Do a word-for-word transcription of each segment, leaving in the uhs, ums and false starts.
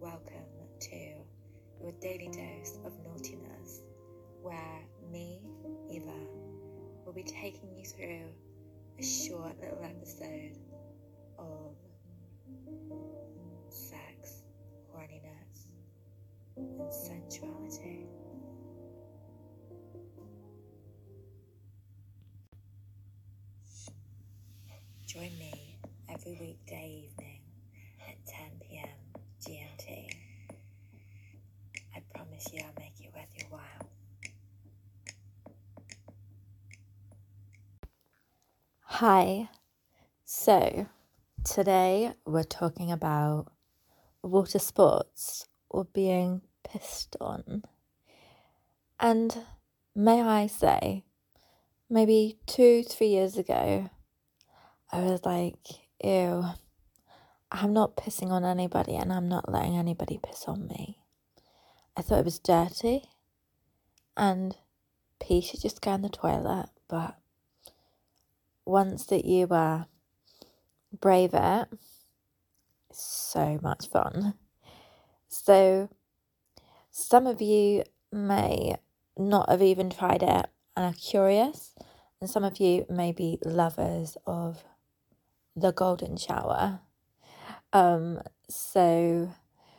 welcome to your daily dose of naughtiness, where me, Eva, will be taking you through a short little episode of sex, horniness, and sensuality. Join me every weekday evening at ten p.m. G M T. I promise you I'll make it worth your while. Hi. So, today we're talking about water sports or being pissed on. And may I say, maybe two, three years ago, I was like, ew, I'm not pissing on anybody and I'm not letting anybody piss on me. I thought it was dirty and pee should just go in the toilet. But once that you uh, brave it, it's so much fun. So some of you may not have even tried it and are curious, and some of you may be lovers of the golden shower. Um, so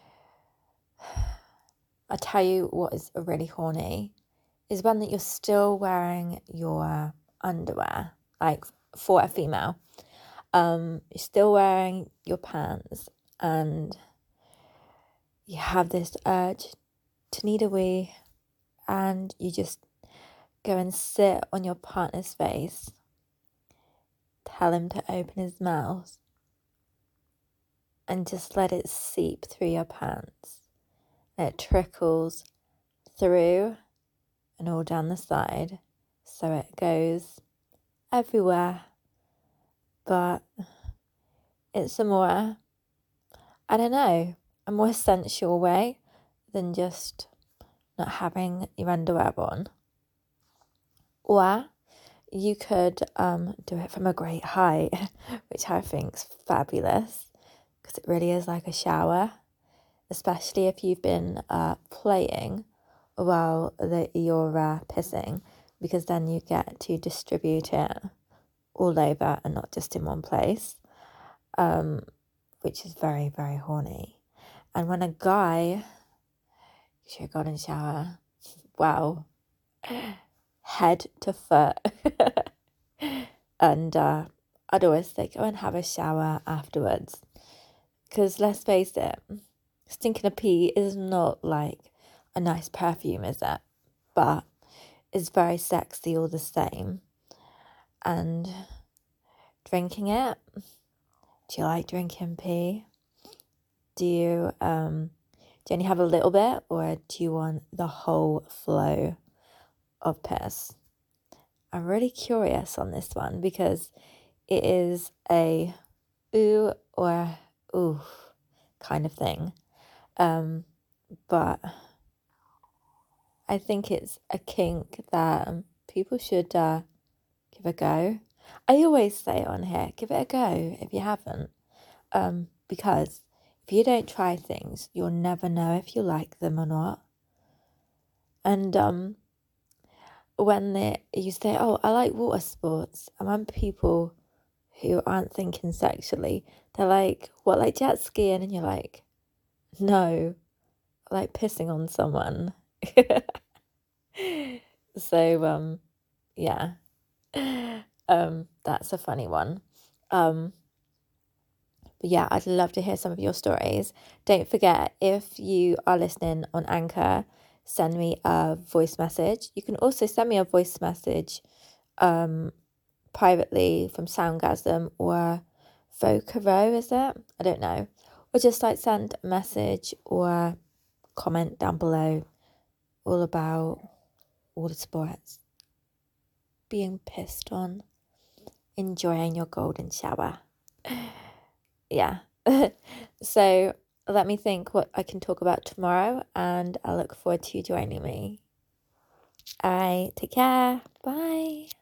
I'll tell you what is really horny is when that you're still wearing your underwear, like for a female. Um, you're still wearing your pants and you have this urge to need a wee, and you just go and sit on your partner's face, tell him to open his mouth, and just let it seep through your pants. And it trickles through and all down the side, so it goes everywhere. But it's a more, I don't know, a more sensual way than just not having your underwear on. Or you could um do it from a great height, which I think's fabulous, because it really is like a shower, especially if you've been uh, playing while the, you're uh, pissing, because then you get to distribute it all over and not just in one place, um, which is very, very horny. And when a guy gives you a golden shower, wow, head to foot. And uh, I'd always say go and have a shower afterwards, because let's face it, stinking of pee is not like a nice perfume, is it? But it's very sexy all the same. And drinking it, do you like drinking pee? Do you um do you only have a little bit, or do you want the whole flow of piss? I'm really curious on this one, because it is a ooh or ooh kind of thing. Um, but I think it's a kink that um, people should uh, give a go. I always say on here, give it a go if you haven't. Um, because if you don't try things, you'll never know if you like them or not. And um, when they, you say, oh, I like water sports, and when people who aren't thinking sexually, they're like, what, like jet skiing? And you're like, no, I like pissing on someone. So, um, yeah, um, that's a funny one. Um, but yeah, I'd love to hear some of your stories. Don't forget, if you are listening on Anchor, send me a voice message. You can also send me a voice message um, privately from Soundgasm or Vocaro, is it? I don't know. Or just like send a message or comment down below all about all the sports, being pissed on, enjoying your golden shower. Yeah. So let me think what I can talk about tomorrow, and I look forward to you joining me. All right, take care. Bye.